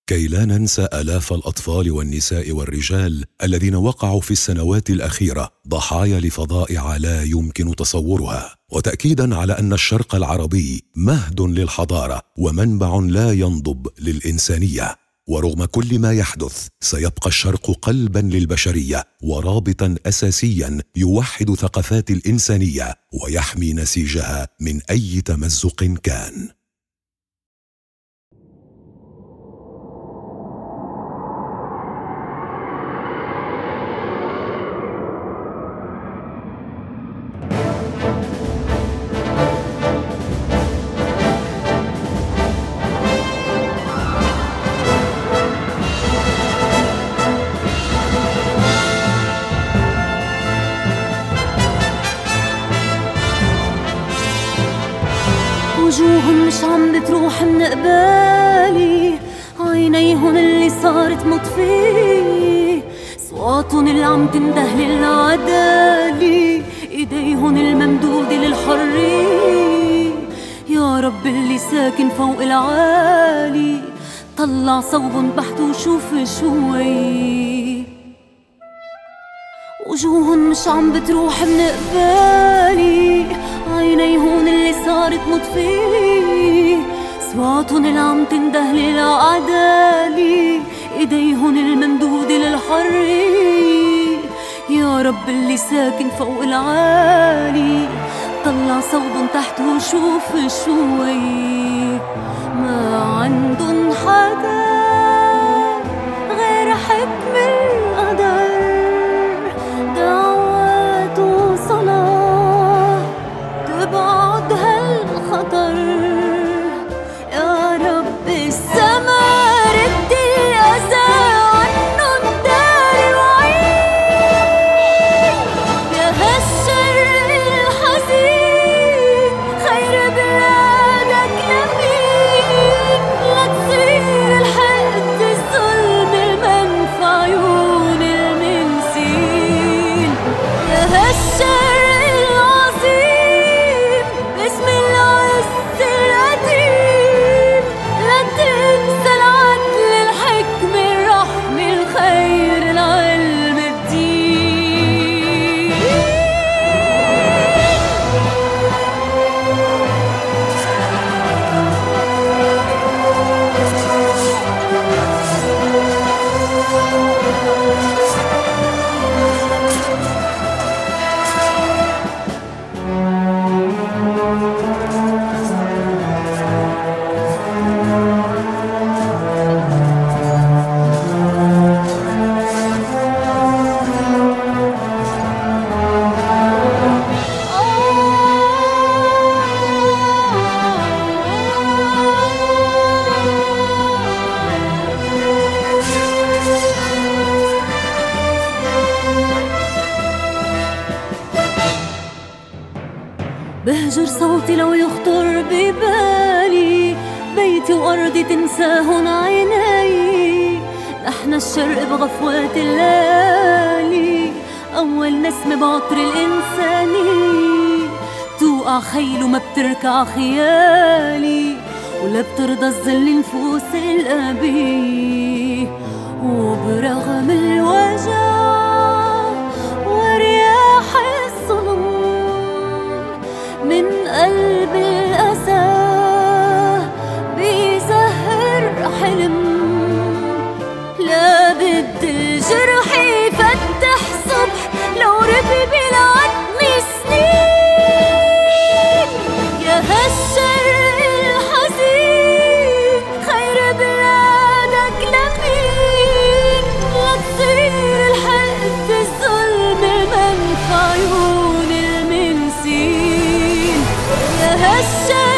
كي لا ننسى آلاف الأطفال والنساء والرجال الذين وقعوا في السنوات الأخيرة ضحايا لفظائع لا يمكن تصورها، وتأكيدا على أن الشرق العربي مهد للحضارة ومنبع لا ينضب للإنسانية. ورغم كل ما يحدث سيبقى الشرق قلبا للبشرية ورابطا أساسيا يوحد ثقافات الإنسانية ويحمي نسيجها من أي تمزق كان. وجوهن مش عم بتروح من قبالي، عينيهن اللي صارت مطفيه، صواتهن اللي عم تنده للعدالة، ايديهن الممدودة للحرية. يا رب اللي ساكن فوق العالي، طلع صوبن بحت وشوف شوي. وجوهن مش عم بتروح من قبالي، عينيهن اللي صارت مطفيه، صواتهن اللي عم تنده للعدالة، ايديهن الممدودة للحرية. يا رب اللي ساكن فوق العالي، طلع صوبن تحت وشوف شوي. ما عندن حدا غير حكم القدر، دعوات وصلاة تبعد هالخطر. يا رب السما رد الأذى عنن داري وعين، يا هالشر الحزين خير بلادك يمين. لا تصير الحقد الظلم المنفى عيون المنسين، يا هالشر العظيم باسم العز القديم. لا تنسى العدل الحكمة الرحمة الخير العلم الدين. بهجر صوتي لو يخطر ببالي، بيتي وأرضي تنساهن عيني. نحن الشرق بغفوات الليالي، أول نسمة بعطر الإنساني. توقع خيل وما بتركع خيالي، ولا بترضى الظل نفوس الأبي. وبرغم الوجع ورياح الظلم من قلب الأسى بيزهر حلم. لا بد الجرح يفتح صبح لو ربي بالعتم سنين. يا هالشر الحزين خير بلادك لمين. لا تصير الحقد الظلم منفى عيون المنسين، يا هالشر